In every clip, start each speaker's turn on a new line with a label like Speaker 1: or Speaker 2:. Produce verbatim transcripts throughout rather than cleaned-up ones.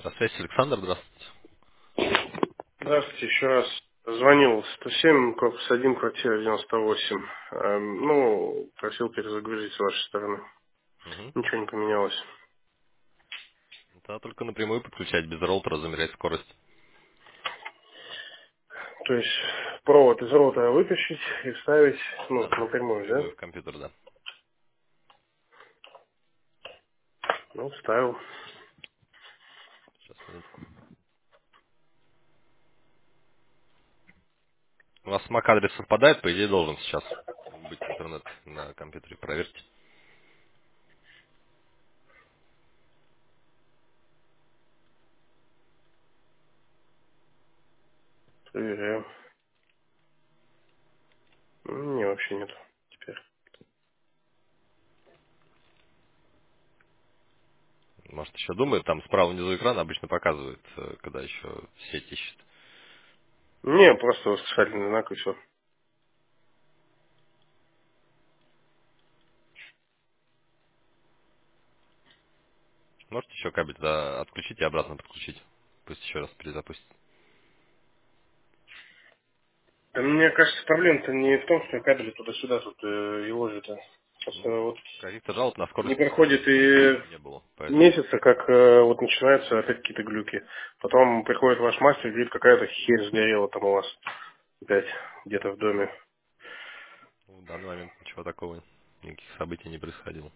Speaker 1: Связь, Александр, здравствуйте.
Speaker 2: Здравствуйте, еще раз. Звонил сто семь, корпус один, квартира девяносто восемь. Эм, ну, просил перезагрузить с вашей стороны.
Speaker 1: Мгм.
Speaker 2: Ничего не поменялось.
Speaker 1: Да, только напрямую подключать, без роутера, замерять скорость.
Speaker 2: То есть провод из роутера вытащить и вставить, ну,
Speaker 1: Да, да,
Speaker 2: напрямую,
Speaker 1: напрямую
Speaker 2: да?
Speaker 1: в компьютер, да.
Speaker 2: Ну, вставил.
Speaker 1: Сейчас, минутку. У вас MAC-адрес совпадает, по идее, должен сейчас быть интернет на компьютере. Проверьте.
Speaker 2: Проверяю. М, Не, вообще нет. Теперь.
Speaker 1: Может, еще думает, там справа внизу экрана обычно показывает, э, когда еще сеть ищет.
Speaker 2: Не, просто восклицательный знак и все.
Speaker 1: Можете еще кабель да, отключить и обратно подключить. Пусть еще раз перезапустит.
Speaker 2: Да мне кажется, проблема-то не в том, что кабели туда-сюда тут э, его же-то. Просто
Speaker 1: Ну,
Speaker 2: вот
Speaker 1: каких-то жалоб на
Speaker 2: не
Speaker 1: скорость
Speaker 2: проходит и
Speaker 1: не было, поэтому...
Speaker 2: месяца, как э, вот начинаются опять какие-то глюки. Потом приходит ваш мастер, говорит, какая-то херь сгорела там у вас опять где-то в доме.
Speaker 1: В данный момент ничего такого, никаких событий не происходило.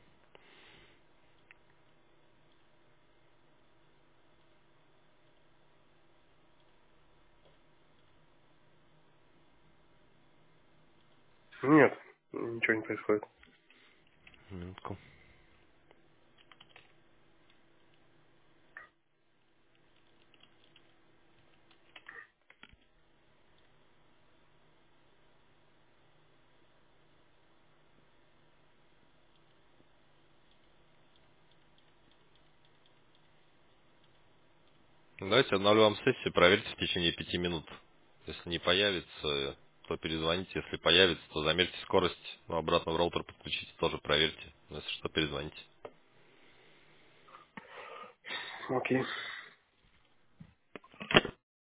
Speaker 2: Нет, ничего не происходит.
Speaker 1: Минутку. Ну, давайте обновлю вам сессию, проверьте в течение пяти минут. Если не появится, то перезвоните. Если появится, то замерьте скорость. Ну, обратно в роутер подключите, тоже проверьте. Ну, если что, перезвоните.
Speaker 2: Окей.